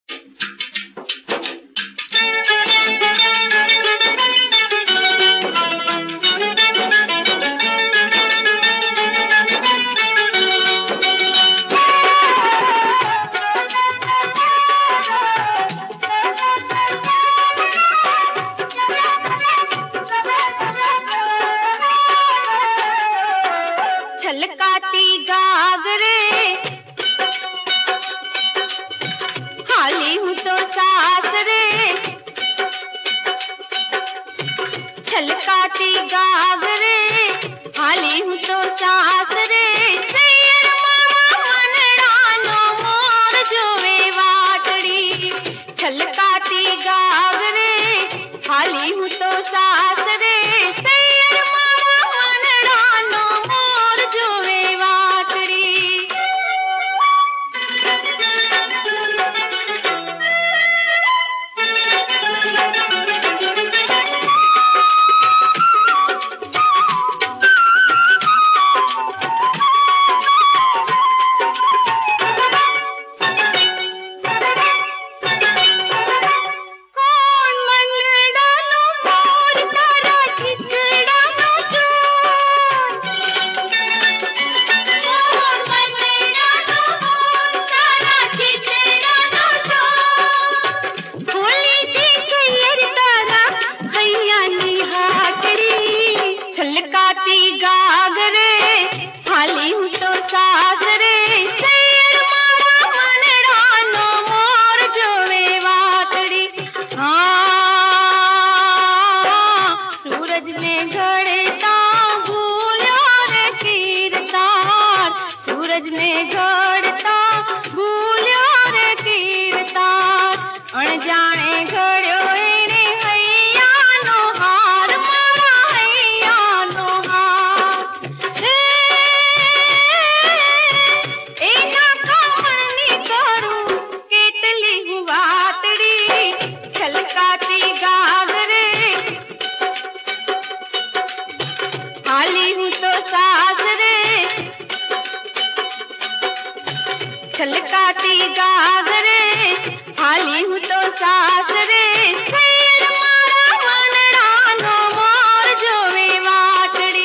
छलकाती गागरे हाली हूँ तो सासरे, छलकाती गागरे हाली हूँ तो सासरे, सैयद मामा मनड़ानो मोर जोवे वाटड़ी। छलकाती गागरे हाली हूँ तो सासरे, सैयद मामा मनड़ानो मोर जोवे वाटड़ी। छलकाती गागरे हाली हूँ तो सासरे, सैयद मामा मनड़ानो मोर जोवे वाटड़ी। हाँ सूरज ने घड़ता भूलो रे कीरतार, सूरज ने घड़ता भूलो रे कीरतार, अणजाणे घड़्यो एने हैयानो हार मामा हैयानो हार। एना कहानी करूं केतली हूँ वाटड़ी। छलकाती गागरे हाली हूँ तो सासरे, छलकाती गागरे हाली हूँ तो सासरे, सैयद मामा मनड़ानो मोर जोवे वाटड़ी।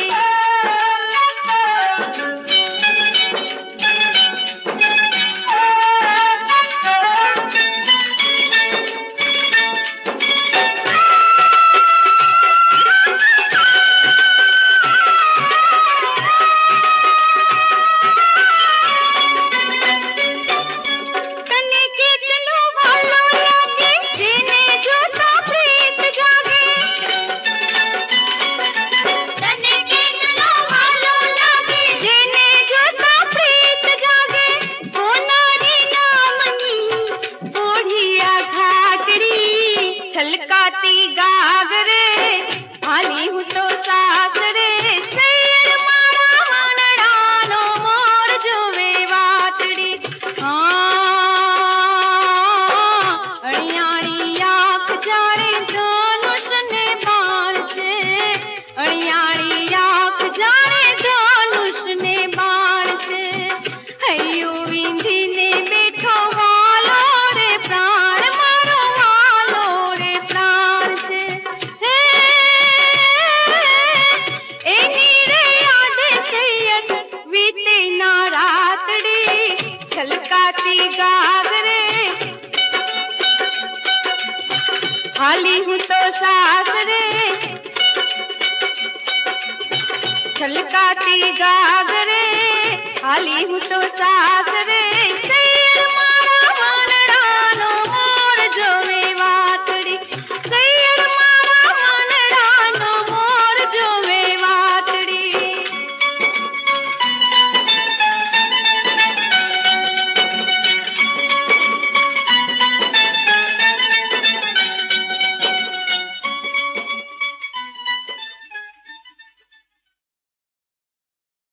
तने केतलो भालो लागे जेने जोता प्रीत जागे, तने केतलो भालो लागे जेने जोता प्रीत जागे, ओ नारी नामनी ओढ़िया घाटड़ी। छलकाती गागरे हाली हूँ तो सासरे, सैयद मामा मनड़ानो मोर जोवे वाटड़ी। अड़ियाड़ी आँख जाने धनुष ने बाण से, अड़ियाड़ी आँख जाने धनुष ने बाण से, हयो विंधी ने बैठो वालो रे प्राण मारो वालो रे प्राण से। एनी रे याद सैयद बीते ना रातड़ी। छलकाती गागरे हाली हूँ तो सासरे, छलकाती गागरे हाली हूँ तो सासरे, सैयद मामा मनड़ानो मोर जोवे